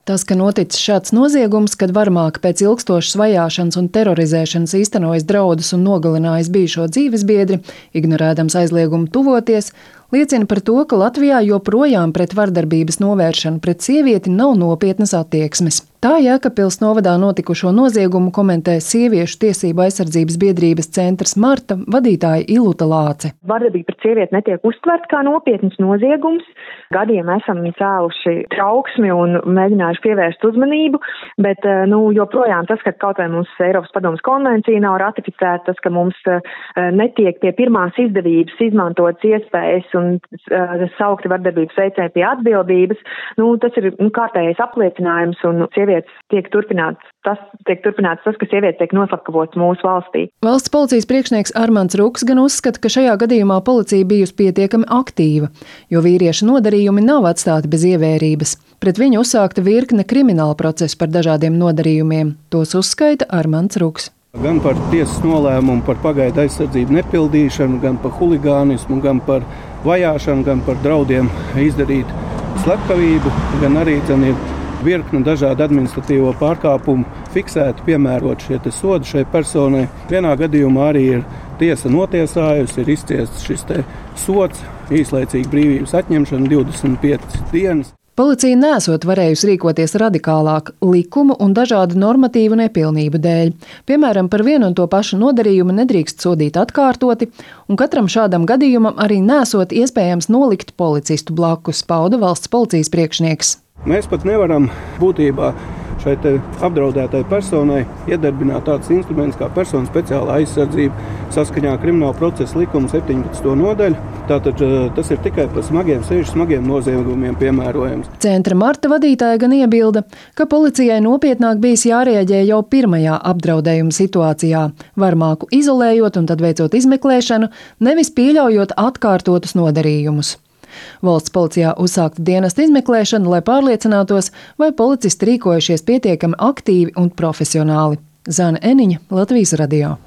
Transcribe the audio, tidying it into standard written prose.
Tas, ka noticis šāds noziegums, kad varmāki pēc ilgstošas vajāšanas un terorizēšanas īstenojas draudus un nogalinājis bijušo dzīvesbiedri, ignorēdams aizliegumu tuvoties, liecina par to, ka Latvijā joprojām pret vardarbības novēršanu pret sievieti nav nopietnas attieksmes. Tā Jēkabpils novadā notikušo noziegumu komentē Sieviešu tiesību aizsardzības biedrības centrs Marta vadītāja Iluta Lāce. Vardarbība pret sievieti netiek uztverta kā nopietns noziegums. Gadiem esam cēluši trauksmi un mēģinājuši pievērst uzmanību, bet joprojām tas, ka kaut vai mums Eiropas padomes konvencija nav ratificēta, tas, ka mums netiek pie pirmās izdevības izmantotas iespējas un saukti vardarbības veicēji pie atbildības, tas ir kārtējais apliecinājums un sievietes tiek turpināts tas, ka sievietes tiek noslepkavotas mūsu valstī. Valsts policijas priekšnieks Armands Ruks gan uzskata, ka šajā gadījumā policija bijusi pietiekami aktīva, jo vīrieša nodarījumi nav atstāti bez ievērības. Pret viņu uzsākta virkne krimināla procesa par dažādiem nodarījumiem. Tos uzskaita Armands Ruks. Gan par tiesas nolēmumu par pagaidu aizsardzību nepildīšanu, gan par huligānismu, gan par vajāšanu, gan par draudiem izdarīt slepkavību, gan arī ir virkne dažādu administratīvo pārkāpumu fiksēti, piemērot šie sodi šai personai. Vienā gadījumā arī ir tiesa notiesājusi, ir izciests šis sods, īslaicīga brīvības atņemšana 25 dienas. Policija nesot varējusi rīkoties radikālāk likumu un dažādu normatīvu nepilnību dēļ. Piemēram, par vienu un to pašu nodarījumu nedrīkst sodīt atkārtoti, un katram šādam gadījumam arī nesot iespējams nolikt policistu blakus, pauda valsts policijas priekšnieks. Mēs pat nevaram būtībā šai apdraudētai personai iedarbināt tādus instrumentus kā personu speciāla aizsardzība saskaņā Krimināla procesa likuma 17. nodaļu. Tātad tas ir tikai par sevišķi smagiem noziegumiem piemērojams. Centra Marta vadītāja gan iebilda, ka policijai nopietnāk bijis jārēģē jau pirmajā apdraudējuma situācijā, varmāku izolējot un tad veicot izmeklēšanu, nevis pieļaujot atkārtotus nodarījumus. Valsts policijā uzsākta dienesta izmeklēšana, lai pārliecinātos, vai policisti rīkojušies pietiekami aktīvi un profesionāli. Zana Eniņa, Latvijas radio.